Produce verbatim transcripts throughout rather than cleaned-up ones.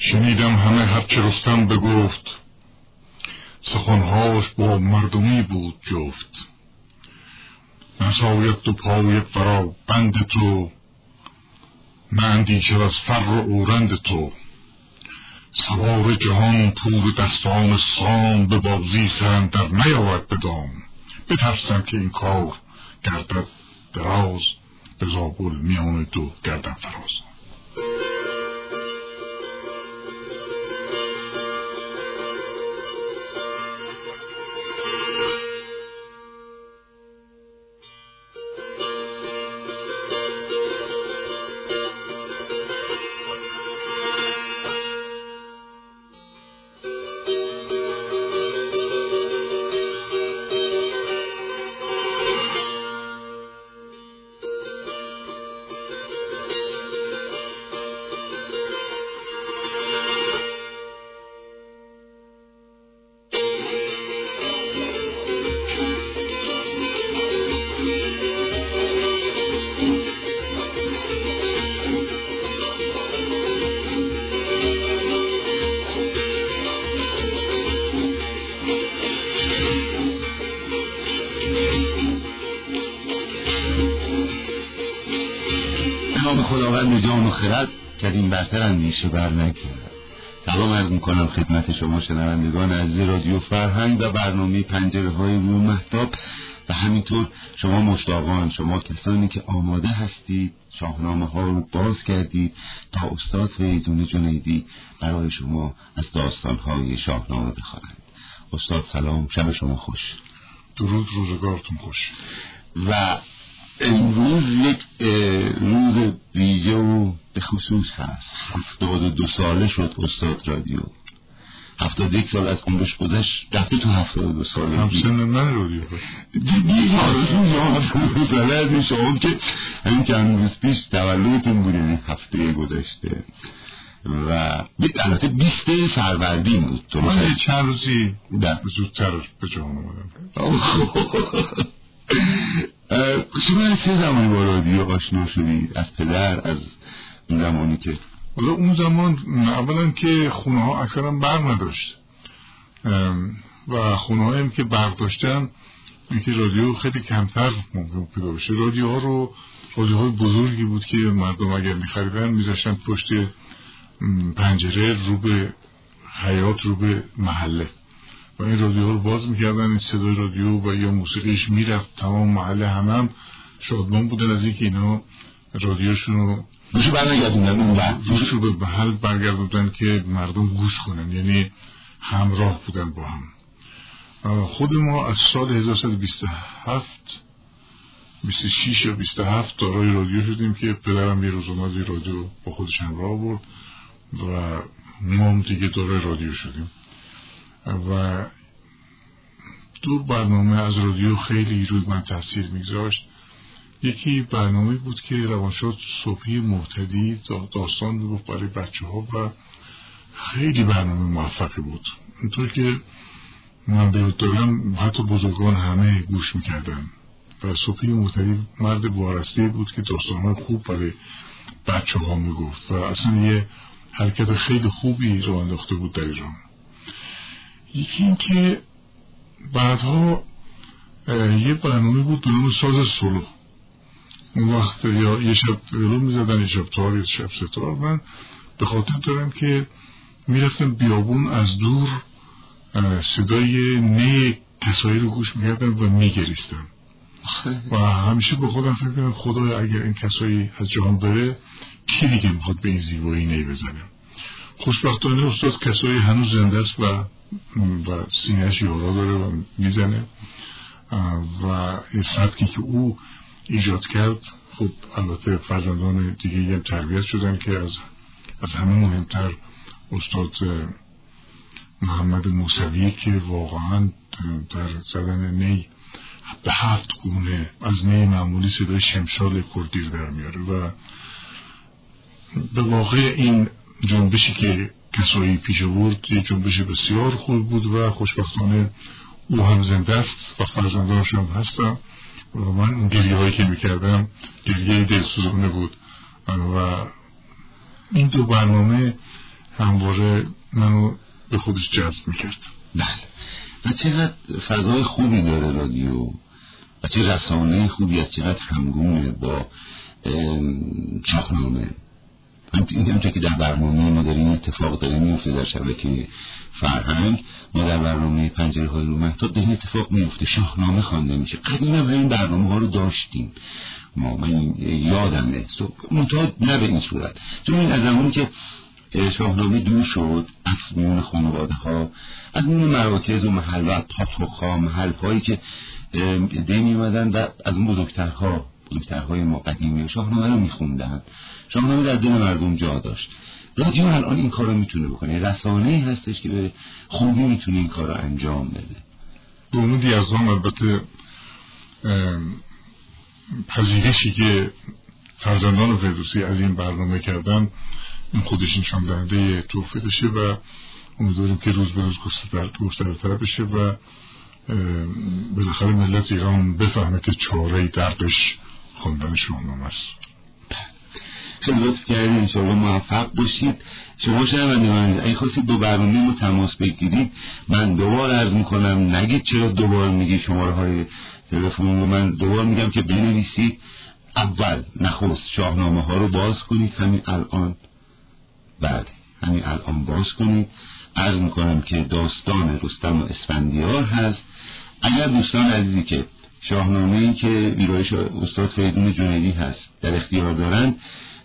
شنیدم همه هرچه رستم بگفت، سخنهاش با مردمی بود جفت. نساید دو پای فرا بند تو، نه اندیشه از فر و اورند تو. سوار جهان پور دستان سام، به بازی سرم در نیاورد به دام. بترسم که این کار گردد دراز، به زابل میان دو گردن فراز. خداوند جان و خرد کردیم برتر اندیشه بر نکرد. سلام عرض میکنم خدمت شما شنوندگان عزیز رادیو فرهنگ و برنامه پنجره های روی مهتاب و همینطور شما مشتاقان، شما کسانی که آماده هستید شاهنامه ها رو باز کردید تا استاد فریدون جنیدی برای شما از داستان های شاهنامه بخوانند. استاد سلام، شب شما خوش. درود، روزگارتون خوش. و امروز یک روز ویژه و به خصوص هست. هفتاد و دو ساله شد استاد رادیو. هفتاد و یک سال از عمرش گذشت، رفته تو هفتاد و دو ساله. همسن من رادیو دیگه آرزو یاد ساله از شما که همین چند روز پیش تولدتون بود، این هفته گذشته و البته بیست فروردین بود. من چند روزی زودتر به جهان اومدم. شما از چه زمانی با رادیو آشنا شدید؟ از پدر؟ از اون زمانی که والا اون زمان اولا که خونه ها اکثرا برق نداشت و خونه هایم که برق داشتن اینکه رادیو خیلی کمتر ممکن پیدا بشه. رادیو ها رو رادیو های بزرگی بود که مردم اگر میخریدن میذاشتن پشت پنجره رو به حیاط، رو به محله و این رادیو رو باز میکردن. این صدای رادیو و یا موسیقیش میرفت تمام محله، همه هم شادمان بودن از اینکه اینا رادیوشون رو گوش برنگردوندن اون وقت گوش رو به محل برگردوندن که مردم گوش کنن، یعنی همراه بودن با هم. خود ما از سال هزار و سیصد و بیست و هفت بیست و شش یا بیست و هفت دارای رادیو شدیم که پدرم یه روز اومد رادیو با خودش همراه برد و ما هم دیگه دارای رادیو شدیم و دو برنامه از رادیو خیلی روی من تاثیر میگذاشت. یکی برنامه بود که روانشاد صبحی معتدی داستان میگفت برای بچه ها و خیلی برنامه موفقی بود، اینطور که من به یاد دارم حتی بزرگان همه گوش میکردن و صبحی معتدی مرد وارسته بود که داستان خوب برای بچه ها میگفت و اصلا یه حرکت خیلی خوبی رو انداخته بود در ایران. یکی این که بعدها یه برنامه بود به نام ساز سولو. اون وقت یا یه شب ویولون میزدن، یه شب تار، یه شب ستار. من به خاطر دارم که میرفتم بیابون از دور صدای نی کسایی رو گوش میکردم و میگریستم و همیشه به خودم فکر کردم خدایا اگر این کسایی از جهان بره کی دیگه میخواد به این زیبایی نی بزنه. خوشبختانه استاد کسایی هنوز زنده است و و سینه‌اش یارا داره و میزنه و این سبکی که او ایجاد کرد خب البته فرزندان دیگه هم تربیت شدن که از از همه مهمتر استاد محمد موسوی که واقعا در زدن نی به هفت گونه از نی معمولی صدای شمشال کردی در میاره و به واقع این جنبشی که کسایی پیش برد یه جنبش بسیار خوب بود و خوشبختانه او هم زنده است و فرزندانش هم هستن و من اون گریه هایی که میکردم گریه دلسوزانه بود و این دو برنامه همواره منو به خودش جذب میکرد. بله. و چقدر فضای خوبی داره رادیو و چه رسانه خوبی است، چقدر همگونه با شاهنامه. همونطور که در برنامه ما داریم اتفاق داره میفته در شبکه فرهنگ، ما در برنامه پنجره های رو مهتاب داریم اتفاق میفته، شاهنامه خوانده میشه. قدیم هم همین برنامه ها رو داشتیم ما، من یادمه، منتها نه به این صورت. چون این از زمانی که شاهنامه دور شد از میون خانواده ها، از میون مراکز و محل و پاتوخ محل هایی که دی میمدن و از اون بزرگترها بزرگترهای ما قدیمی شاهنامه رو میخوندن. شاهنامه در دل مردم جا داشت. رادیو الان این کار رو میتونه بکنه، رسانه‌ای هستش که به خوبی میتونه این کار رو انجام بده. به امید از هم البته پذیرشی که فرزندان فردوسی از این برنامه کردن این خودش نشان دهنده توفیقشه و امیدواریم که روز به روز گسترتر بشه و بالاخره ملت ایران بفهمه که چاره دردش خوندن شاهنامه است. خیلی لطف کردید، انشاءالله موفق باشید. شما شنوندگان اگه خواستید با برنامه ما تماس بگیرید، من دوباره عرض میکنم نگید چرا دوباره میگی شماره های تلفن رو، من دوباره میگم که بنویسید. اول نخست شاهنامه ها رو باز کنید همین الان، بعد همین الان باز کنید. عرض میکنم که داستان رستم و اسفندیار هست. اگر دوستان عزیزی که شاهنامه‌ای که ویرایش استاد فریدون جنیدی هست در اختیار دارن،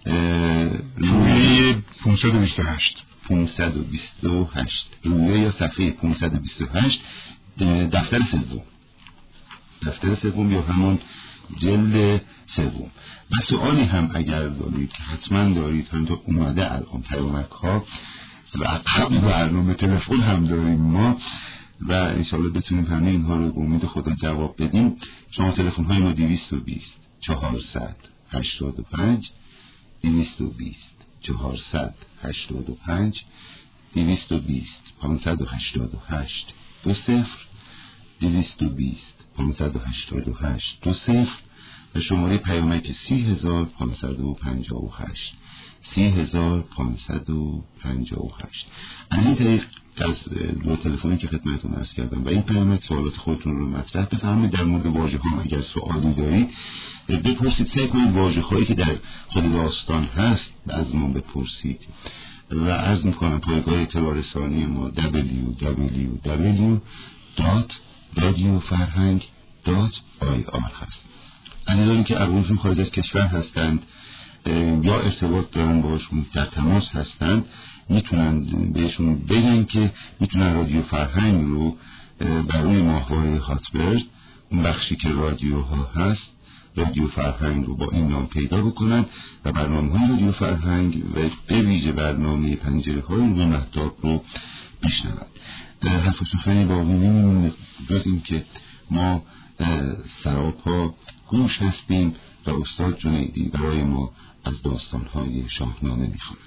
روی پانصد و بیست و هشت پانصد و بیست و هشت روی یا صفحه پانصد و بیست و هشت دفتر سوم دفتر سوم یا همون جلد سوم. و سوالی هم اگر دارید که حتما دارید، هم تا اومده الان پیامک ها و قبل برنامه تلفن هم داریم ما و انشاءالله بتونیم همه اینها رو به امید خدا جواب بدیم. شما تلفن های ما دویست و بیست چهارصد هشتاد و پنج دویست و بیست چهارصد هشتاد و پنج دویست و بیست پانصد و هشتاد و هشت دو صفر دویست و بیست پانصد و هشتاد و هشت دو صفر و شماره پیامک سی هزار پانصد و پنجاه و هشت سی هزار پانصد و پنجاه و هشت. از این طریق از دو تلفنی که خدمتتون عرض کردم و این پیامک سوالات خودتون رو مطرح بفرمایید. در مورد واژه ها اگر سوالی دارید بپرسید، سعی کنید واژه هایی که در خود داستان هست از ما بپرسید و عرض میکنم پایگاه اطلاع رسانی ما دبلیو دبلیو دبلیو دات رادیو فرهنگ دات آی آر هست. عزیزانی که عروضون خارج از کشور هستند یا ارتباط دارن باشون در تماس هستند، میتونن بهشون بگن که میتونن رادیو فرهنگ رو برای ماهواره هاتبرد، اون بخشی که رادیوها هست، رادیو فرهنگ رو با این نام پیدا بکنن و برنامه های رادیو فرهنگ و به ویژه برنامه پنجره های رو مهتاب رو بشنوند. حرف و سخنی باقی نمیمونه جز این که ما سراپا گوش هستیم و استاد جنیدی برای ما از داستان‌های شاهنامه می‌خواند.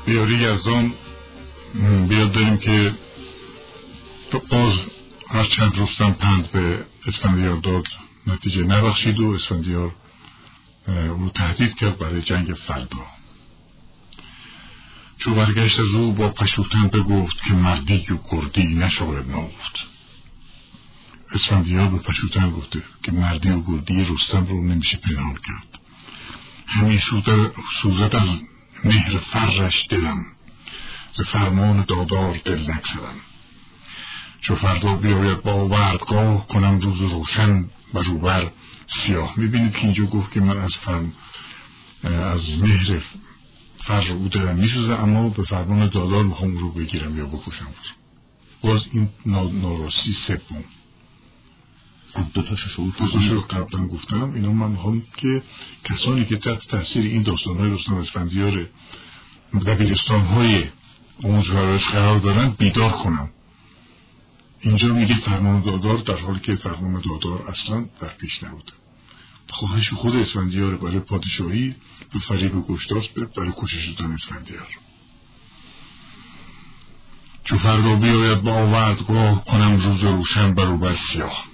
بیاری یزدان بیاد داریم که باز هر چند رستم پند به اسفندیار داد نتیجه نبخشید و اسفندیار او تهدید کرد برای جنگ فردا. چو برگشت از او با پشوتن بگفت که مردی و گردی نشاید نهفت. اسفندیار به پشوتن گفته که مردی و گردی رستم رو نمیشه پنهان کرد. همین سوزد از مهر فرش دلم، ز فرمان دادار دل نگذرم. چو فردا بیاید با وردگاه، کنم روز روشن بر او بر سیاه. میبینید که اینجا گفت که من از فرم از مهر فر او دلم میسوزه، اما به فرمان دادار میخوام رو بگیرم یا بکشم. باز این ناراستی سوم. دو تاشو شو دو تاشو قبلا گفتم. اینا من میخوام که کسانی که تحت تاثیر این داستان‌های رستم اسفندیار دبیرستان‌های آموزش و پرورش قرار دارن بیدار کنم. اینجا میگه فرمان دادار، در حالی که فرمان دادار اصلا در پیش نبوده. خواهش خود اسفندیار برای پادشاهی به فریب گشتاس برای کشش شدن اسفندیار. چو فردا بیاید با آوردگاه، کنم روز روشن بر او بر سیاه.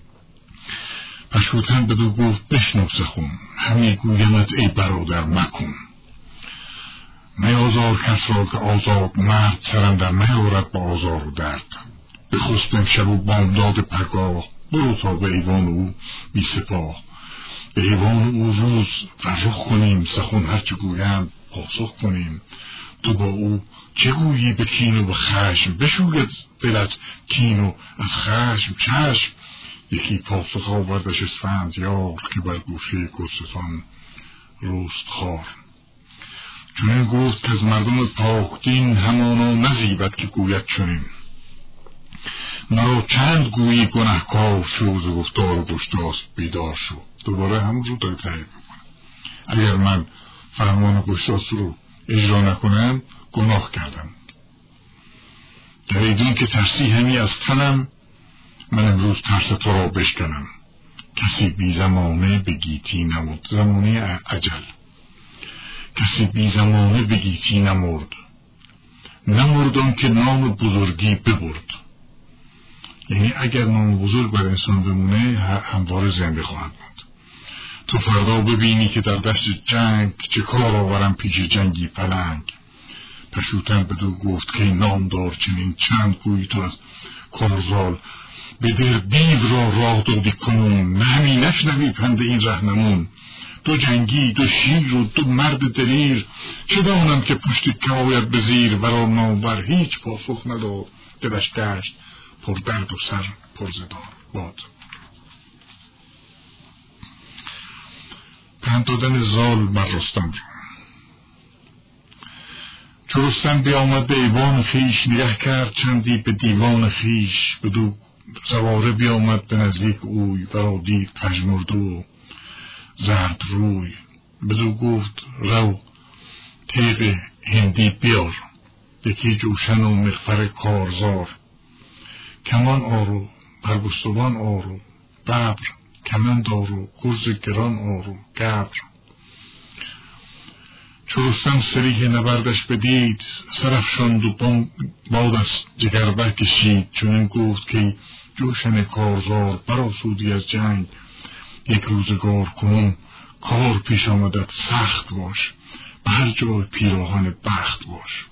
پشوتن بدو گفت بشنو سخن، همی گویمت ای برادر مکن. میازار کس را که آزاد مرد، سرم در نیارد با آزار و درد. بخست امشب و بامداد پگاه، برو تا به ایوان او بی سپاه. به ایوان او روز فرخ کنیم، سخن هرچه گویند پاسخ کنیم. تو با او چه گویی به کین و به خشم، بشوید دلت کین و از خشم چشم. یکی پاسخ آوردش اسفندیار، که بر گوشه گرستان رست خار. چون این گفت که از مردم پاک دین، همانا نزیبد که گوید چنین. مرا چند گویی گنهکار شو، ز گفتار و گشتاس بیدار شو. دوباره همون رو داره تعریف میکنه. اگر من فرمان گشتاس رو اجرا نکنم گناه کردم. در ایدون که ترسی همی از تنم، من امروز ترس تو را بشکنم. کسی بی زمانه به گیتی نمرد. زمانه اجل. کسی بی زمانه به گیتی نمرد، نمردم که نام بزرگی ببرد. یعنی اگر نام بزرگ بر انسان بمونه همواره زنده خواهد بود. تو فردا ببینی که در دشت جنگ، چه کار آورم پیش جنگی پلنگ. پشوتن بدو گفت که نام دار چنین، چند گویی تو از کارزال. بدر دیو را راه دادی کنون، نه همی نشنوی پند این رهنمون. دو جنگی دو شیر و دو مرد دلیر، چه دانم که پشت که آید به زیر. ورا نامور هیچ پاسخ نداد، دلش گشت پر درد و سر پر زدار باد. پند دادن زال بر رستم. چو رستم بیامد به ایوان خویش، نگه کرد چندی به دیوان خویش. بدو سواره بیامد به نزدیک اوی، ورا دید پژمرده و زرد روی. بدو گفت رو تیغ هندی بیار، یکی جوشن و مغفر کارزار. کمان آرو برگستوان آرو، ببر کمند آرو گرز گران آرو گبر. چو رستم سریح نبردش بدید، سرافشاند و باد از جگر برکشید. چنین گفت که جوشن کارزار، برآسودی از جنگ یک روزگار. کنون کار پیش آمدت سخت باش، به هر جای پیراهن بخت باش.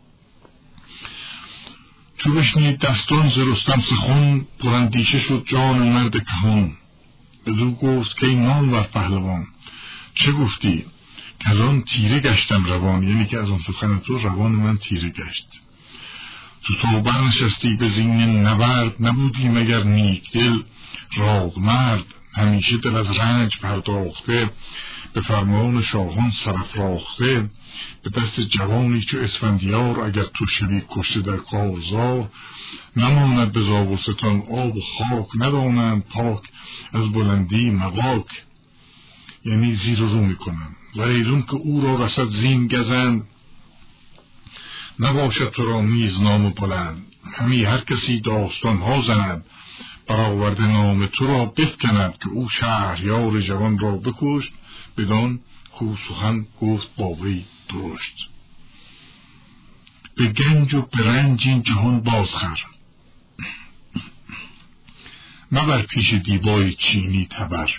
چو بشنید دستان ز رستم سخن، پراندیشه شد جان مرد کهن. بدو گفت که نامور پهلوان، چه گفتی که از آن تیره گشتم روان. یعنی که از آن سخن تو روان من تیره گشت. تو تو برنشستی به زین نبرد، نبودی مگر نیک دل راد مرد. همیشه دل از رنج پرداخته، به فرمان شاهان سرافراخته. به دست جوانی چو اسفندیار، اگر تو شوی کشته در کارزار. نماند به زاوستان آب و خاک، ندانند پاک از بلندی مغاک. یعنی زیر رو میکنن و ایدون که او را رسد زین گزند. نباشد تو را نیز نام بلند، همی هر کسی داستان ها زند. برآورده نام تو را بفکند، که او شهریار جوان را بکشت. بدان کو سخن گفت با وی درشت. به گنج و به رنج این جهان بازخر. مبر پیش دیبای چینی تبر.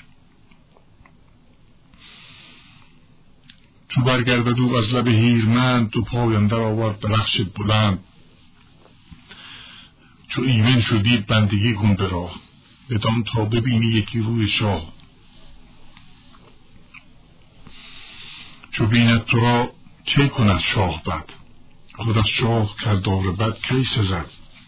چو برگردد او از لب هیرمند، دو پای اندر آورد به رخش بلند. چو ایمن شدی بندگی کن به راه، بدان تا ببینی یکی روی شاه. چو بیند تو را چه کند شاه بد، خود از شاه کردار بد کی سزد.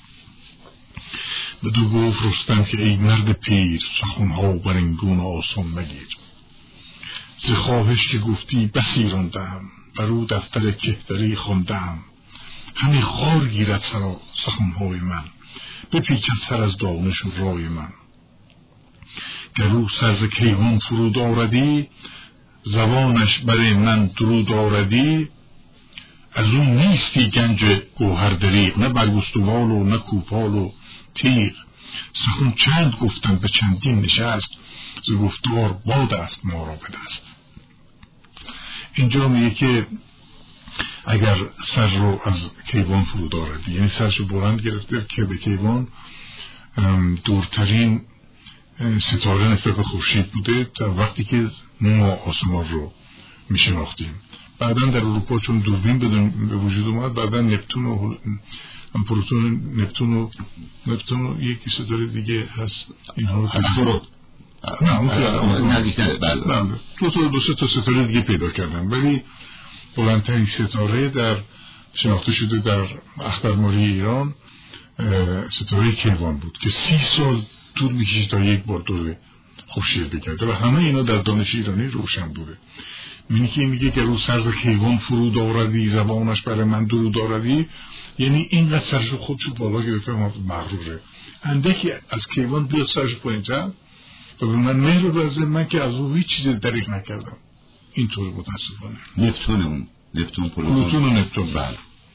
بدو گفت رستم که ای مرد پیر، سخنها بر این گونه آسان مگیر. ز خواهش که گفتی بسی راندم، بر او دفتر کهتری خواندم. همی خار گیرد سرا سخنهای من، بپیچد سر از دانش و رای من. گر او سر ز کیوان فرود آردی، زبانش بر من درود آردی. از اون نیستی گنج گوهر دریغ، نه برگستوال و نه کوپال و تیغ. سخن چند گفتم به چندین نشست، ز گفتار باد است ما را به دست. اینجا میگه که اگر سر رو از کیوان فرود آردی، یعنی سرش رو بلند گرفته که به کیوان دورترین ستاره نسبت به خورشید بوده تا وقتی که ما آسمان رو میشناختیم. بعدا در اروپا چون دوربین به وجود اومد، بعدا نپتون و پروتون نپتون و نپتون و یکی ستاره دیگه هست، اینها رو نه اون نزدیکتر بله دو تا دو سه تا ستاره دیگه پیدا کردن، ولی بلندترین ستاره در شناخته شده در اخترماری ایران ستاره کیوان بود که سی سال طول میکشید تا یک بار دور خورشید بگرده و همه اینا در دانش ایرانی روشن بوده. میگه که میگه که رو سر کیوان فرود آوردی، زبانش برای من درود آوردی، یعنی اینقدر سرش خودشو بالا گرفته مغروره. اندکی از کیوان بیاد سرش پایین‌تر و به من مهر برزه، من که از او هیچ چیز دریغ نکردم. اینطور متاسفانه. نپتون اون نپتون پلوتون و نپتون بله.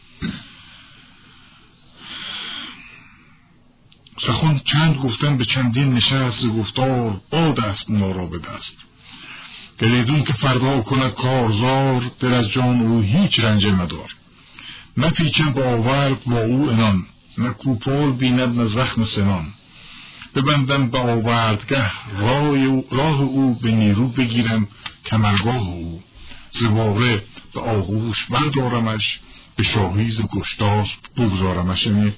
سخن چند گفتن به چندین نشست، گفتار باد است ما را به دست. گریدون که فردا کند کارزار، دل از جان او هیچ رنج مدار. نه پیچم با آورد با او انان، نه کوپال بیند نه زخم سنان. ببندم به آوردگه راه او، به نیرو بگیرم کمرگاه او. زواره به آغوش بردارمش، به شاهیز گشتاس بگذارمش. یعنی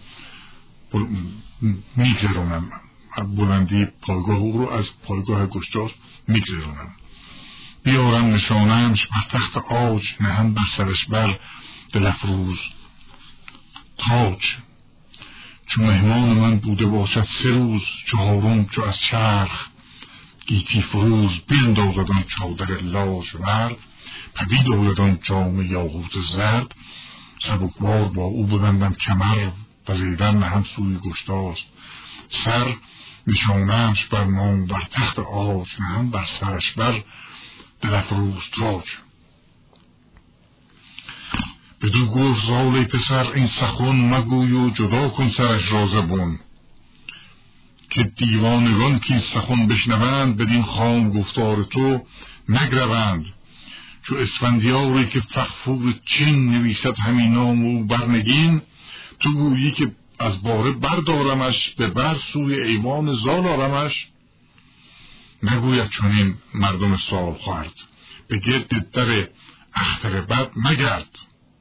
میگذرونم بلندی پایگاه او رو از پایگاه گشتاس میگذرونم. بیارم نشانمش بر تخت عاج، نهم بر سرش بر دل افروز تاج. چون مهمان من بوده باشد سه روز، چهارم چو از چرخ گیتی فروز. بیندازد آن چادر لاژورد، پدید آید آن جام یاقوت زرد. سبکبار با او ببندم کمر، وزیدن نهم سوی گشتاس سر. نشانمش بر نام بر تخت عاج، نهم بر سرش بر دل افروز تاج. بدو گفت زال پسر این سخن مگوی و جدا کن سرش را زبون. که دیوانگان که این سخن بشنوند، بدین خام گفتار تو نگروند. چو اسفندیاری که فغفور چین، نویسد همین نام و برنگین. تو گویی که از باره بردارمش، به بر سوی ایوان زال آرمش. نگوید چنین مردم سال خورد، به گرد در اختر بد مگرد.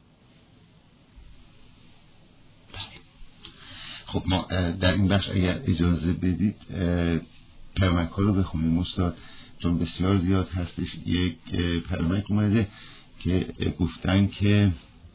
خب ما در این بخش اگر اجازه بدید پرمک ها رو بخونیم استاد، چون بسیار زیاد هستش. یک پرمک اومده که گفتن که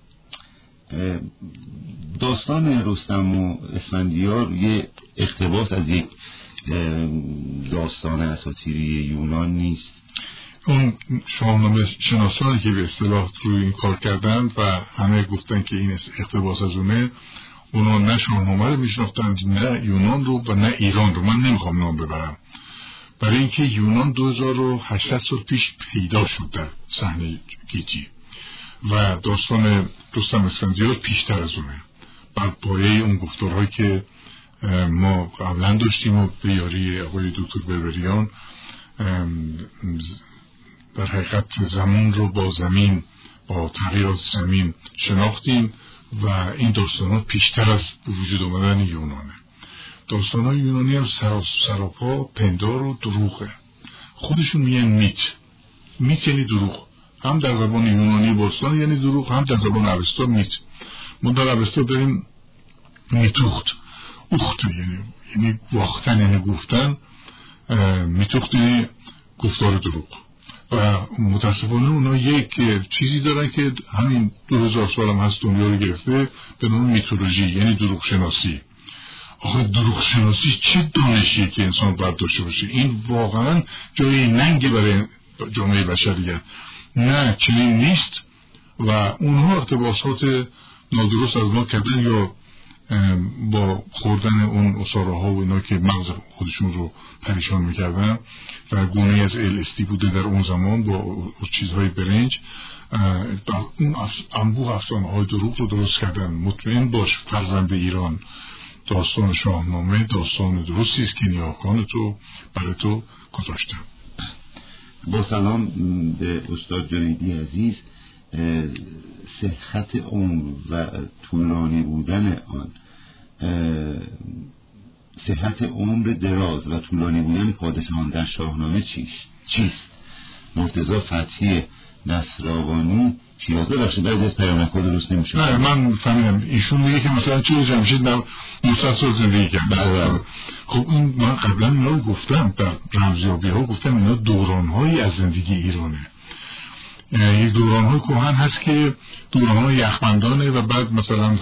داستان رستم و اسفندیار یه اقتباس از یک داستان اساطیری یونان نیست. اون شاهنامه شناسانی که به اصطلاح روی این کار کردند و همه گفتن که این اقتباس از اونه، اونا نه شاهنامه رو میشناختند، نه یونان رو و نه ایران رو. من نمیخوام نام ببرم برای اینکه یونان دو هزار و هشتصد سال پیش پیدا شد در صحنه گیتی و داستان رستم اسفندیار پیشتر از اونه، بر پایه اون گفتارهایی که ما قبلا داشتیم و به یاری آقای دکتر بربریان در حقیقت زمان رو با زمین، با تغییرات زمین شناختیم و این داستان ها پیشتر از وجود آمدن یونانه. داستان های یونانی هم سراپا پندار و دروغه. خودشون میگن میت. میت یعنی دروغ، هم در زبان یونانی باستان یعنی دروغ، هم در زبان اوستا میت. ما در اوستا داریم میتوخت، اخت یعنی یعنی واختن، یعنی گفتن. میتوخت یعنی گفتار دروغ. و متاسفانه اونا یک چیزی دارن که همین دو هزار سال هم هست دنیا رو گرفته، به نام میتولوژی، یعنی دروغ شناسی. آخه دروغ شناسی چه دانشیه که انسان باید داشته باشه؟ این واقعا جای ننگی برای جامعه بشریت. نه، چنین نیست. و اونها اقتباسات نادرست از ما کردن یا با خوردن اون اصاره ها و اینا که مغز خودشون رو پریشان میکردن و گونه از ال استی بوده در اون زمان با چیزهای برنج، اون انبوه افسانه های دروغ رو درست کردن. مطمئن باش فرزند ایران، داستان شاهنامه داستان درستی است که نیاکان تو برای تو گذاشتم. با سلام به استاد جنیدی عزیز. صحت عمر و طولانی بودن آن، صحت عمر دراز و طولانی بودن پادشاهان در شاهنامه چیست؟ چیست؟ مرتضی فتحی نصراوانی شیرازه بخشید بعد از پیام خود درست نمیشه. نه من فهمیدم ایشون میگه که مثلا چه جمشید در نوصد سال زندگی کرد. خب این من قبلا اینا رو گفتم، در رمزیابی ها گفتم اینا دوران هایی از زندگی ایرانه. یک دوران های کهن هست که دوران های یخبندانه و بعد مثلا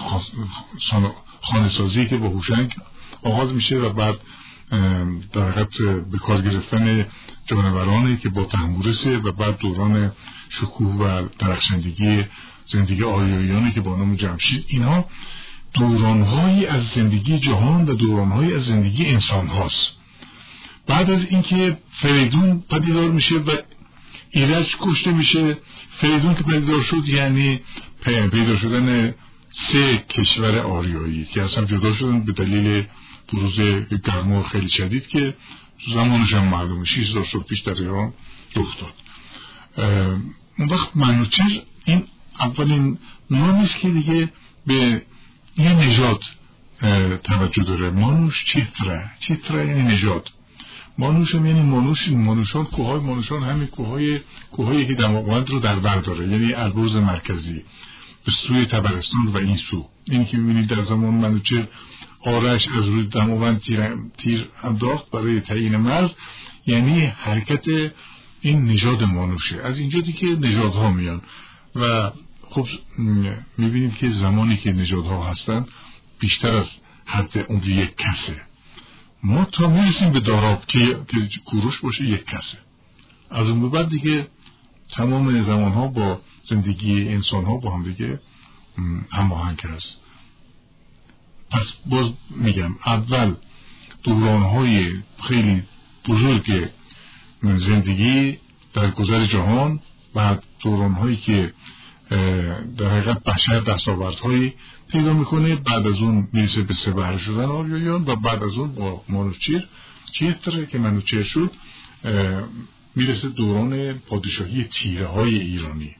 خانه سازی که با هوشنگ آغاز میشه و بعد در حقیقت به کار گرفتن جانورانی که با تنبورسه و بعد دوران شکوه و درخشندگی زندگی آریاییانی که با نام جمشید. اینها دورانهایی از زندگی جهان و دورانهایی از زندگی انسان هاست. بعد از اینکه فریدون پدیدار میشه و ایرج کشته میشه، فریدون که پدیدار شد یعنی پیدا شدن سه کشور آریایی که اصلا جدا شدن به دلیل بروز گرما خیلی شدید که زمانش هم معلومه شش هزار سال پیش در ایران افتاد. اون وقت منوچهر این اولین نامیست که دیگه به یه نژاد توجه داره. مانوش چیتره، چیتره یعنی نژاد. مانوش هم یعنی مانوش، مانوشان کوههای مانوشان همین کوههای کوههایی که دماوند رو در بر داره، یعنی البرز مرکزی به سوی تبرستان و این سو. این که میبینید در زمان منوچهر آرش از روی دماوند تیر, تیر انداخت برای تعیین مرز، یعنی حرکت این نژاد مانوشه. از اینجا دیگه نژادها میان و خب میبینید که زمانی که نژادها هستن بیشتر از حد عمر یک کسه. ما تا میرسیم به داراب که کوروش باشه یک کسه. از اون بعد دیگه تمام زمانها با زندگی انسانها با هم دیگه هماهنگ است. پس باز میگم اول دورانهای خیلی بزرگ زندگی در گذر جهان، بعد دورانهایی که در حقیقت بشر دستاوردهایی پیدا میکنه، بعد از اون میرسه به سپهر شدن آریاییان و بعد از اون با مانوچهر چیتره که منوچهر شد میرسه دوران پادشاهی تیره های ایرانی.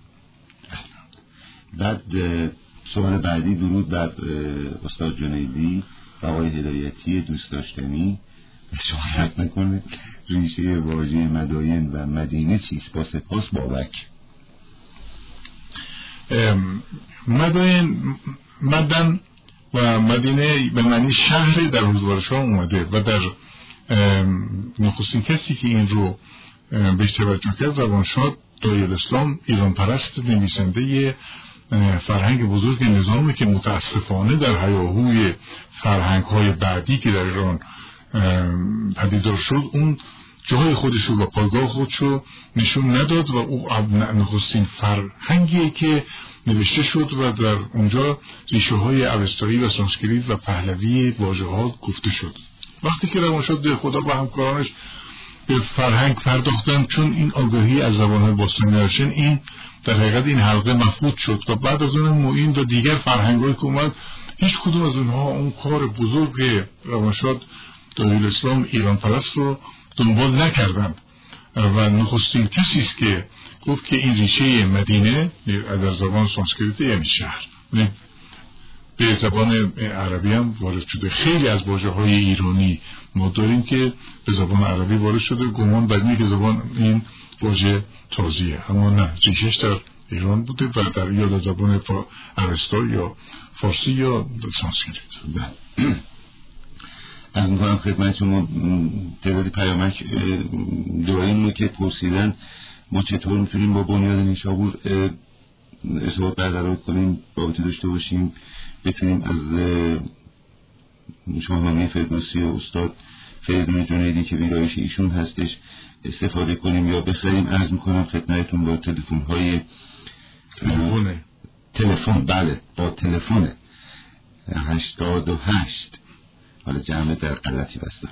بعد سوال بعدی درود بر استاد جنیدی و آقای هدایتی دوست داشتنی. شاید نکنه ریشه واژه مداین و مدینه چیست؟ با سپاس بابک. مداین مدن و مدینه به معنی شهر در روزگارشاه اومده و در نخستین کسی که این رو بهش توجه کرد روانشاد دایالاسلام ایران پرست نویسنده فرهنگ بزرگ نظامی که متاسفانه در هیاهوی فرهنگ های بعدی که در ایران پدیدار شد اون جای خودش رو و پایگاه خودش رو نشون نداد و او نخستین فرهنگی که نوشته شد و در اونجا ریشه های اوستایی و سانسکریت و پهلوی واژه ها گفته شد. وقتی که روانشاد ده خدا و همکارانش به فرهنگ پرداختن، چون این آگاهی از زبان‌های باستانی داشتن، این در حقیقت این حلقه مفقود شد و بعد از اون معین و دیگر فرهنگ‌هایی که اومد هیچ کدوم از اونها اون کار بزرگ روانشاد دایالاسلام ایران پرست رو دنبال نکردند و نخستین کسی است که گفت که این ریشه مدینه در زبان سانسکریت یعنی شهر. به زبان عربی هم وارد شده. خیلی از واژه‌های ایرانی ما داریم که به زبان عربی وارد شده، گمان بر اینه که زبان این واژه تازیه، اما نه، ریشش در ایران بوده و در یا در زبان اوستا یا فارسی یا سانسکریت. از میکنم خدمت شما تعدادی پیامک داریم که پرسیدن ما چطور میتونیم با بنیاد نیشابور ارتباط برقرار کنیم، رابطه داشته باشیم، بتونیم از شاهنامه فردوسی و استاد فریدون جنیدی که ویرایش ایشون هستش استفاده کنیم یا بخریم. عرض میکنم خدمتتون با تلفن های تلفن تلفن بله با تلفن هشتاد و هشت، حالا جمع در غلطی بستم،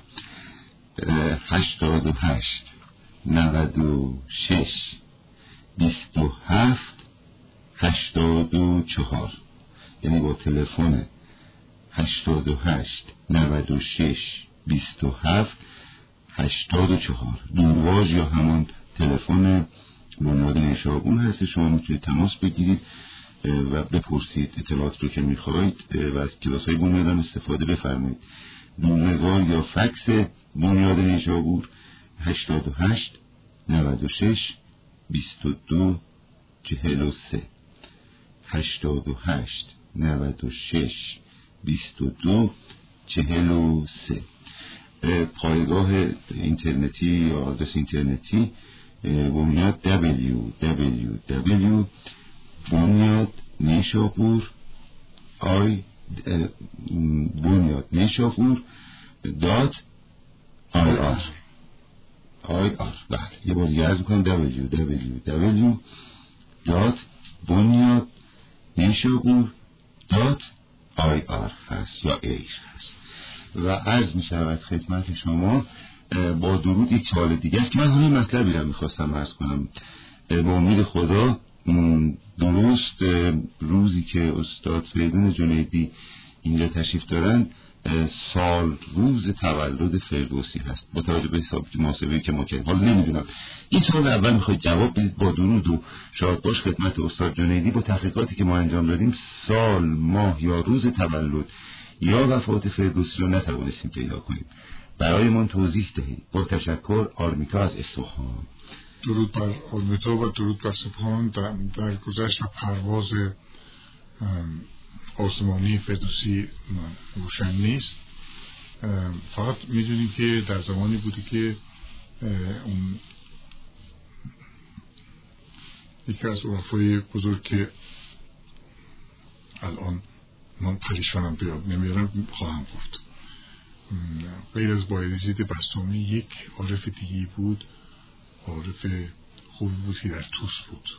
هشتاد و هشت نود و شش بیست و هفت هشتاد و چهار، یعنی با تلفن هشتاد و هشت نود و شش بیست و هفت هشتاد و چهار دورواژ یا همان تلفن بنیاد نیشابور هست. شما میتونید تماس بگیرید و بپرسید اطلاعات رو که میخواید و از کلاس های بنیاد هم استفاده بفرمایید. دورنگار یا فکس بنیاد نیشابور هشتاد و هشت نود و شش بیست و دو چهل و سه هشتاد و هشت نود و شش بیست و دو چهل و سه. پایگاه اینترنتی یا آدرس اینترنتی بنیاد دبلیو دبلیو دبلیو بنیاد نیشابور آی بنیاد نیشابور دات آی آر آی آر. بله یه بار دیگه عرض میکنم دبلیو دبلیو دبلیو دات بنیاد نیشابور دات آی آر هست یا ایش هست. و عرض می شود خدمت شما با درود یک سوال دیگه است که من همین مطلبی رو میخواستم عرض کنم. با امید خدا درست روزی که استاد فریدون جنیدی اینجا تشریف دارن سال روز تولد فردوسی هست با توجه به حساب محاسبه‌ای که ما کردیم. حالا نمیدونم این سوال اول میخواید جواب بدید با درود و شاد باش خدمت استاد جنیدی. با تحقیقاتی که ما انجام دادیم سال ماه یا روز تولد یا وفات فردوسی رو نتوانستیم پیدا کنیم، برای من توضیح دهید. با تشکر. آرمیتا از اصفهان. درود بر آرمیتا و درود بر اصفهان. در, در گذشت و پرواز آسمانی فردوسی روشن نیست، فقط میدونیم که در زمانی بودی که اون یکی از عرفای بزرگ که الان من پریشانم بیاد نمیارم خواهم گفت، غیر از بایزید بسطامی یک عارف دیگی بود، عارف خوبی بود که در توس بود،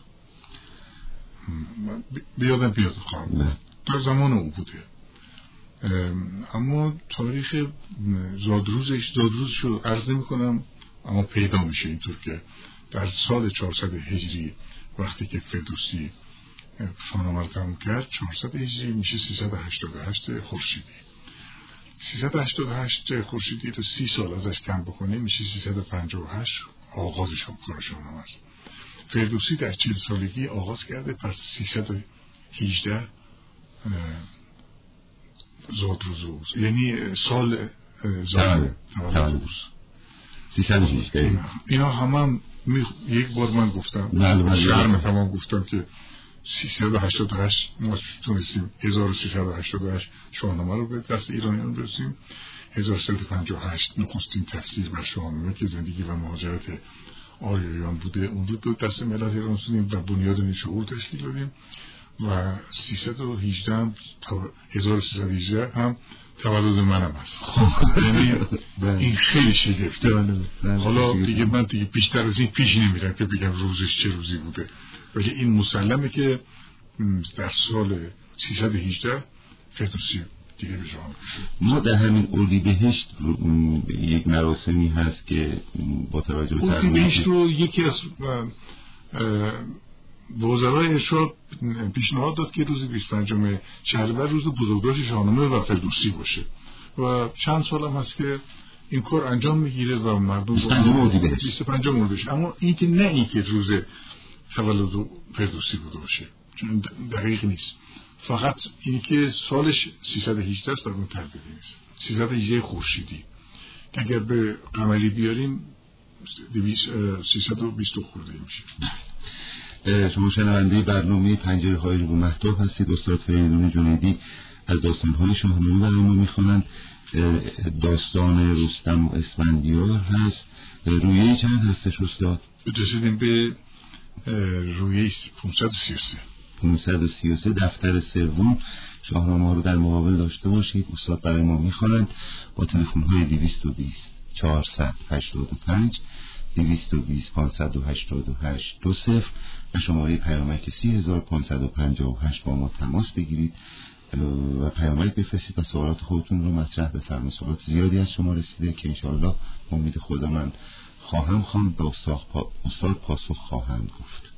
بیادم بیاد خواهم در زمان او بوده. اما تاریخ زادروزش زادروزش رو عرض نمی کنم، اما پیدا میشه اینطور که در سال چهارصد هجری وقتی که فردوسی شاهنامه رو تموم کرد، چهارصد هجری میشه سیصد و هشتاد و هشت خورشیدی. سیصد و هشتاد و هشت خورشیدی رو سی سال ازش کم بکنه میشه سیصد و پنجاه و هشت آغازش کار شاهنامه است. فردوسی در چهل سالگی آغاز کرده، پس سیصد و هجده زادروز، یعنی سال زاد تولد سیصد و هجده. اینا هم, هم می... یک بار من گفتم شرم تمام گفتم که سیصد و هشتاد و هشت ما تونستیم هزار و سیصد و هشتاد و هشت شاهنامه رو به دست ایرانیان برسیم. هزار و سیصد و پنجاه و هشت نخستین تفسیر بر شاهنامه که زندگی و مهاجرت آریاییان بوده اون رو به دست ملت ایران رسوندیم و بنیاد نیشابور تشکیل دادیم و سیصد و هجده هم هزار و سیصد و هجده هم تولد منم هست. یعنی این خیلی شگفته. حالا دیگه من دیگه بیشتر از این پیش نمیرم که بگم روزش چه روزی بوده، ولی این مسلمه که در سال سیصد و هجده فردوسی دیگه به جهان شد. ما در همین اردیبهشت یک مراسمی هست که با توجه به اردیبهشت رو یکی از وزرای ارشاد پیشنهاد داد که روز بیست و پنجم شهریور روز بزرگداشت شاهنامه و فردوسی باشه و چند سال هم هست که این کار انجام میگیره و مردم بیست و پنجم اردیبهشت. اما این که نه این که روز تولد فردوسی بوده باشه، چون دقیق نیست. فقط اینی که سالش سیصد و هجده است در اون تردیدی نیست. سیصد و هجده خورشیدی که اگر به قمری بیاریم سیصد و بیست خورده میشه. شما شنونده برنامه پنجره های رو مهتاب هستید. استاد فریدون جنیدی از داستان‌های شاهنامه برای ما میخونند. داستان رستم و اسفندیار هست. رویه چند هستش استاد؟ رسیدیم به رویه پانصد و سی و سه. پانصد و سی و سه دفتر سوم شاهنامه رو در مقابل داشته باشید. استاد برای ما میخونند با تلفن های دویست و بیست چهارصد و هشتاد و پنج دویست و بیست پانصد و هشتاد و هشت دو صفر و شماره پیامک سی هزار و پانصد و پنجاه و هشت با ما تماس بگیرید و پیامک بفرستید و سوالات خودتون رو مطرح بفرمایید. سوالات زیادی از شما رسیده که انشاءالله امید خدا من خواهم خواند به استاد پاسخ خواهند گفت.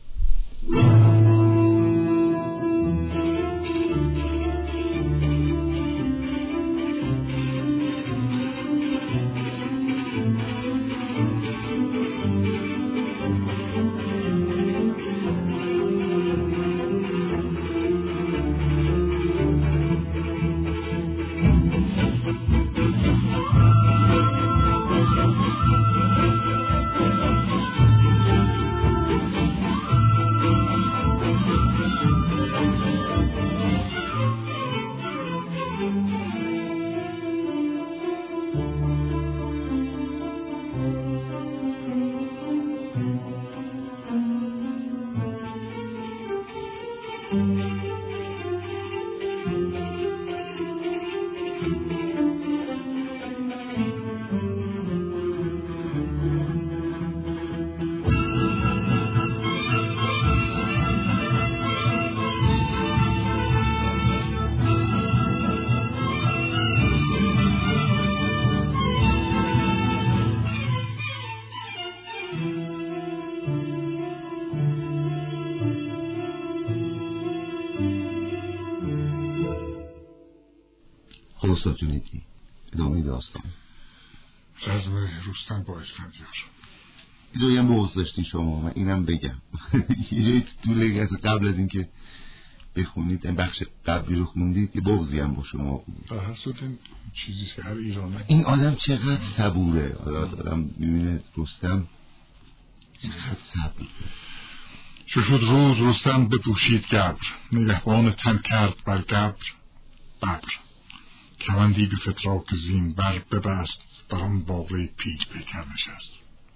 استاد جنیدی ادامه داستان رزم رستم با اسفندیار. جایی هم بغض داشتی شما و اینم بگم یه جایی تو طول قبل از اینکه بخونید این بخش قبلی رو خوندید که بغضی هم با شما بود. در هر صورت این چیزیست که هر ایرانه این آدم چقدر صبوره. آدم میبینه رستم چقدر صبوره. چو شد روز رستم بپوشید گبر، نگهبان تن کرد بر گبر ببر. کمندی به فتراک زین بر ببست، بران باقی پیچ پیکر نشست.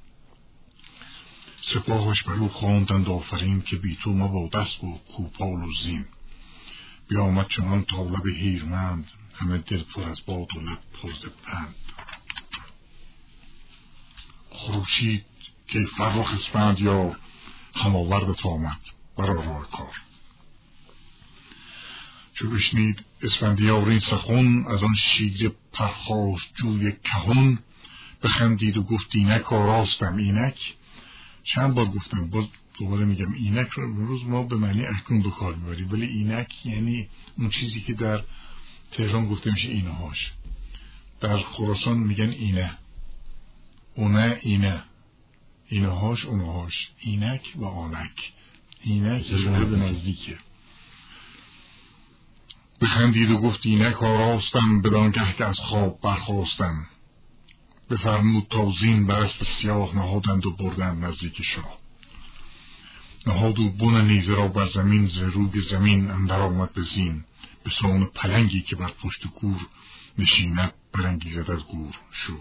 سپاهش بر او خواندند آفرین، که بی تو ما با دست و کوپال و زین. بیامد چنان تا لب هیرمند، همه دل پر از باد و لب پر ز پند. خروشید که فرخ اسفندیار، هم آوردت آمد برا راه کار. چو بشنید اسفندیار این سخن، از آن شیر پرخاش جوی کهن. بخندید و گفت اینک آراستم. اینک چند بار گفتم، باز دوباره میگم اینک رو امروز ما به معنی اکنون به کار میبریم، ولی اینک یعنی اون چیزی که در تهران گفته میشه اینه هاش، در خراسان میگن اینه، اونه اینه، اینه هاش اونه هاش، اینک و آنک. اینک اشاره به نزدیکه. بخندید و گفت اینک آراستم، بدانگه که از خواب برخاستم. بفرمود تا زین بر اسب سیاه، نهادند و بردند نزدیک شاه. نهاد و بن نیزه را بر زمین، ز روی زمین اندر آمد به زین. به سان پلنگی که بر پشت گور، نشیند برانگیزد از گور شور.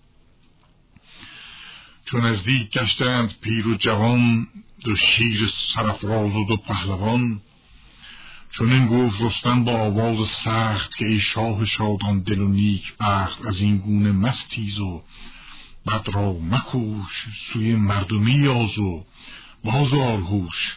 چون نزدیک گشتند پیر و جوان، دو شیر سرافراز و دو پهلوان. چون این گفت رستم با آواز سخت، که ای شاه شادان دل و نیک بخت. از این گونه مستیز و بد را مکوش، سوی مردمی یاز و بازار هوش.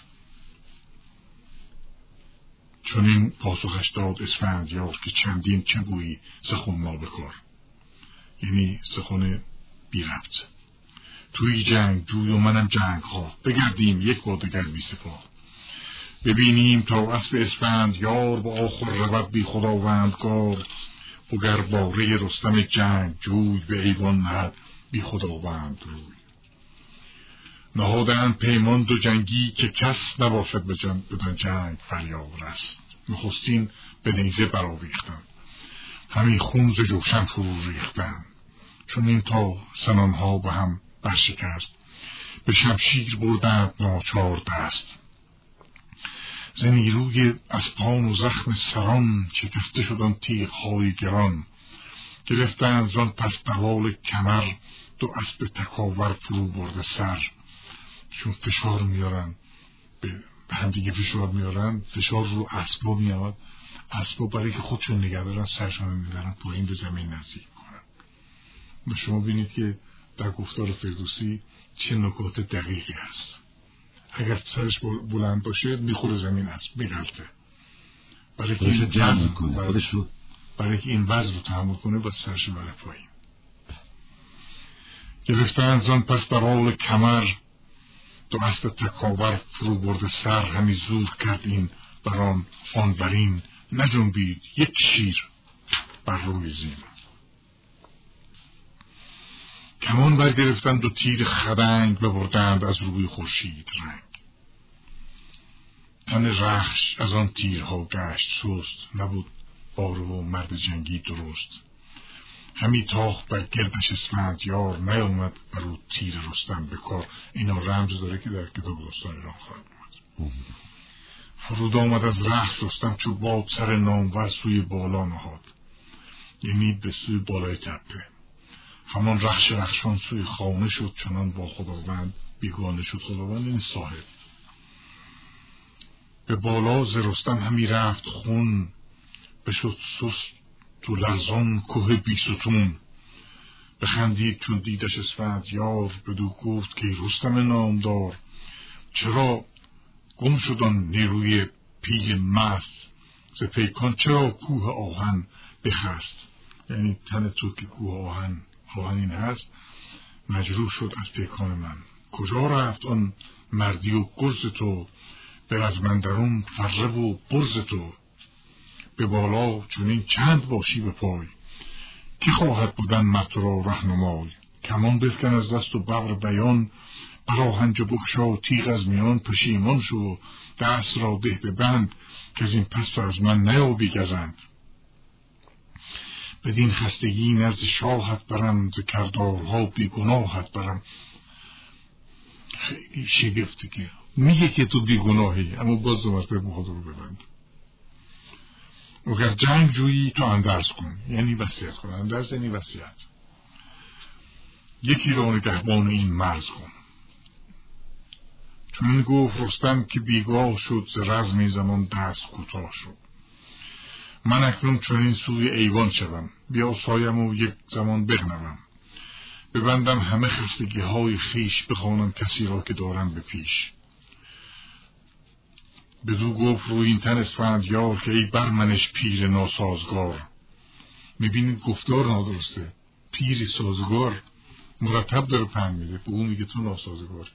چون این پاسخش داد اسفندیار، که چندین چه گویی سخن نابکار. یعنی سخن بی ربط. توی جنگ جوی و منم جنگ خواه، بگردیم یک با دگر بی سپاه. ببینیم تا اسب اسفندیار، با آخر رود بی خداوندگار. وگر باره رستم جنگ جوی، به ایوان نهد بی خداوند روی. نهادند پیمان دو جنگی، که کس نباشد بدن جنگ فریاد رست. نخستین به نیزه برآویختند، همی خون ز جوشن فرو ریختند. چون این تا سنانها به هم برشکست، به شمشیر بردند ناچار دست. ز نیروی اسپان و زخم سران، شکسته شدن تیغ‌های گران. گرفتند زان پس دوال کمر، دو اسب تکاور فرو برده سر. چون فشار میارن به هم دیگه فشار میارن، فشار رو اسبا میاد، اسبا برای که خودشون نگه دارن سرشون میبرن پایین به زمین نزدیک کنن. و شما بینید که در گفتار فردوسی چه نکات دقیقی هست. اگر سرش بلند باشه میخوره زمین اسب میغلطه، برای که این وزن برای, برای که این وزن رو تحمل کنه با سرش بره پایین. گرفتند زان پس دوال کمر، دو اسب تکاور فرو برده سر. همی زور کرد این بران آن برین، نجنبید یک شیر بر روی زین. کمان برگرفتند و تیر خدنگ، ببردند از روی خورشید رنگ. تن رخش از آن تیرها گشت سست، نبود باره و مرد جنگی درست. همی تاخت بر گردش اسفندیار، نیامد بر او تیر رستم به کار. اینا رمز داره که در کتاب داستان ایران خواهد اومد. فرود آمد از رخش رستم چو باد، سر نامور سوی بالا نهاد، یعنی به سوی بالای تپه. همان رخش رخشان سوی خانه شد، چنان با خداوند بیگانه شد. خداوند این صاحب به بالا ز رستم همی رفت خون، بشد سست تو لرزان کوه بیستون. بخندید چون دیدش اسفندیار، بدو گفت که رستم نامدار. چرا گم شدن نیروی پیل مست، ز پیکان چرا کوه آهن بخست. یعنی تن تو که کوه آهن آهن این هست مجروح شد از پیکان من. کجا رفت آن مردی و گرز تو، به رزمندرون فره و برز تو. به بالا چونین چند باشی به پای، کی خواهد بودن مرد را رهنمای. کمان بفکن از دست و ببر بیان، براهنج بگشا تیغ از میان. پشیمان شو دست را ده به بند، که از این پس تو از من نیابی گزند. بدین خستگی نزد شاهت برم، ز کردارها بی گناهت برم. خیلی شگفته که میگه که تو بی گناهی، اما باز دو مرتبه موهات رو ببند. اگر جنگ جویی تو اندرز کن، یعنی وصیت کن. اندرز یعنی وصیت. یکی را نگهبان این مرز کن. چون گفت رستم که بیگاه شد، ز رزمی زمان دست کوتاه شد. من اکنون چون این سوی ایوان شدم، بیا سایم و یک زمان بغنوم. ببندم همه خستگی های خیش، بخوانم کسی را که دارم به پیش. بدو گفت روی این تن اسفندیار، که ای برمنش پیر ناسازگار. میبینید گفتار نادرسته. پیر سازگار مرتب داره پند میده، به اون میگه تو ناسازگار.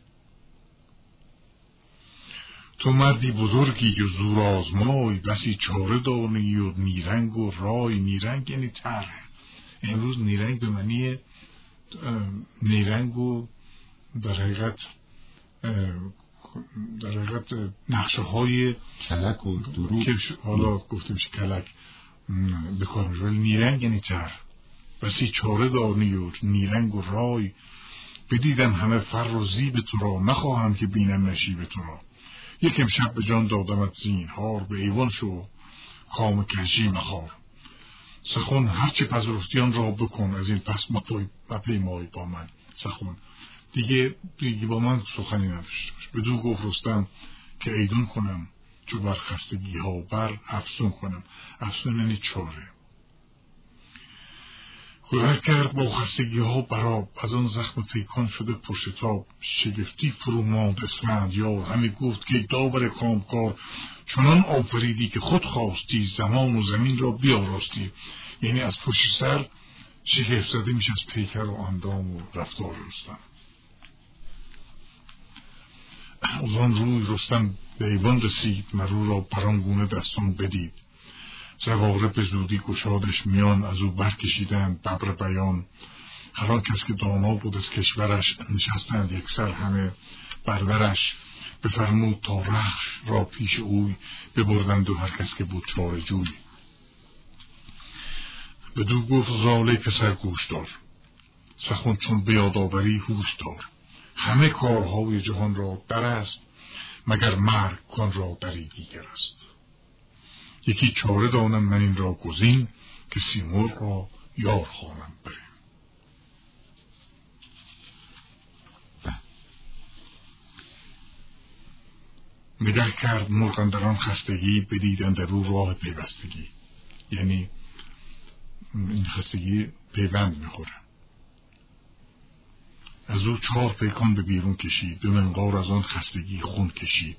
تو مردی بزرگی و زور آزمای، بسی چاره دانی و نیرنگ و رای. نیرنگ یعنی طرح. امروز نیرنگ به معنی نیرنگ و در حقیقت در حقیقت نقشه های کلک و دروغ که حالا گفته میشه کلک به کار میشه، ولی نیرنگ یعنی طرح. بسی چاره دانی و نیرنگ و رای. بدیدم همه فر و زیب تو را، نخواهم که بینم نشیب تو را. یک امشب به جان دادمت زینهار، به ایوان شو کام کشی مخار. سخن هرچه پذرفتیان را بکن، از این پس مپیمای با من سخن. دیگه دیگه با من سخنی نداشته باش. بدو گفت رستم که ایدون کنم، چو بر خستگی ها بر افسون کنم. افسون یعنی چاره. گذر کرد با خستگی ها براب، از آن زخم پیکان شده پرشتاب. شگفتی فرو ماند اسفندیار، همی گفت که داور کامکار. چنان آفریدی که خود خواستی، زمان و زمین را بیاراستی. یعنی از پشت سر شگفت زده میشه از پیکر و اندام و رفتار رستم. از آن روی رستم به ایوان رسید، مرو را بران گونه دستان بدید. زواره به زودی گشادش میان، از او برکشیدند ببر بیان. هر آن کس که دانا بود از کشورش، نشستند یک سر همه برورش. بفرمود تا رخش را پیش اوی ببردند و هر کس که بود چاره جوی. بدو گفت زاله پسر گوش دار، سخن چون بیاد آوری هوش دار. همه کارهای جهان را در است، مگر مرگ کن را دری دیگر است. یکی چاره دانم من این را گزین، که سیمرغ را یار خوانم بریم. نگه کرد مرغ اندران خستگی، بدیدند در او راه پیوستگی. یعنی این خستگی پیوند میخوره. از او چهار پیکان به بیرون کشید، به منقار از آن خستگی خون کشید.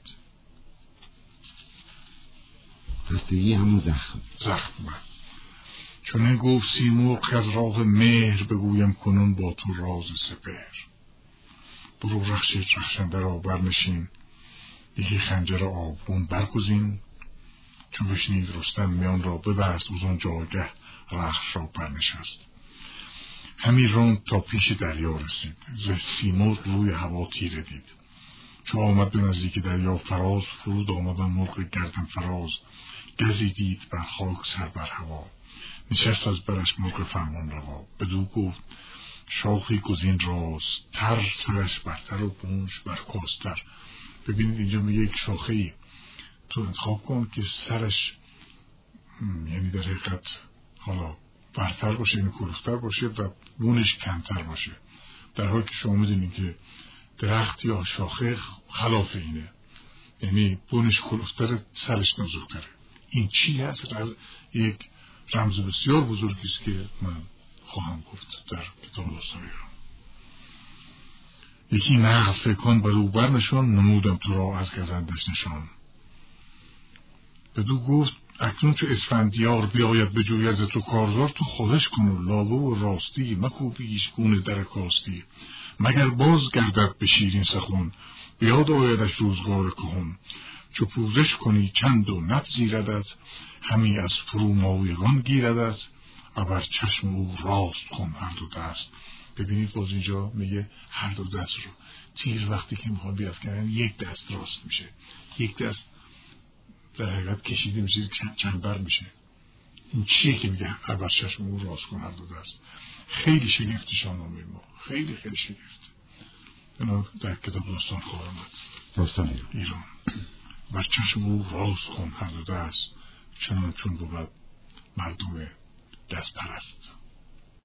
خستگی همون زخم زخم من. چون این گفت سیمرغ که از راه مهر، بگویم کنون با تو راز سپهر. برو رخش رخشنده را برنشین، یکی خنجر آبگون برگزین. چون بشنید رستم میان را ببست، از آن جایگه رخش را برنشست. همی راند تا پیش دریا رسید، ز سیمرغ روی هوا تیره دید. چو آمد به نزدیک دریا فراز، فرود آمدن مرغ گردن فراز. گزی دید بر خاک سر بر هوا، نشست از برش مرغ فرمان روا. بدو گفت شاخی گزین راست تر، سرش برتر و بونش برکاستر. ببینید اینجا میگه یک شاخه‌ای تو انتخاب کن که سرش یعنی در حقیقت حالا برتر باشه، یعنی کلوفتر باشه و بونش کمتر باشه. در حالی که شما میدونید که درخت یا شاخه خلاف اینه، یعنی بونش کلوفتر، سرش نازکتره. این چی هست؟ از یک رمز بسیار بزرگی است که من خواهم گفت در کتاب داستان ایران. یکی نغز فکان بر او برنشان، نمودم تو را از گزندش نشان. بدو گفت اکنون چو اسفندیار بیاید بجوی از تو کارزار، تو خواهش کن و لابه و راستی، مکوبیش گونه در کاستی. مگر باز گردد به شیرین سخن، بیاد آیدش روزگار کهن. چو پوزش کنی چند و نپذیردت، همی از فرومایگان گیردت. ابر چشم او راست کن هر دو دست. ببینید باز اینجا میگه هر دو دست رو. تیر وقتی که میخوان بیفکنن یک دست راست میشه، یک دست در حقیقت کشیده میشه، چنبر میشه. این چیه که میگه ابر چشم او راست کن هر دو دست؟ خیلی شگفت شاهنامه ما، خیلی خیلی شگفت. اینا در کتاب داستان خواهر آمد. داستان ایران. بر چشم او راست کن هر دو دست، چنان چون بود مردم دست پرست.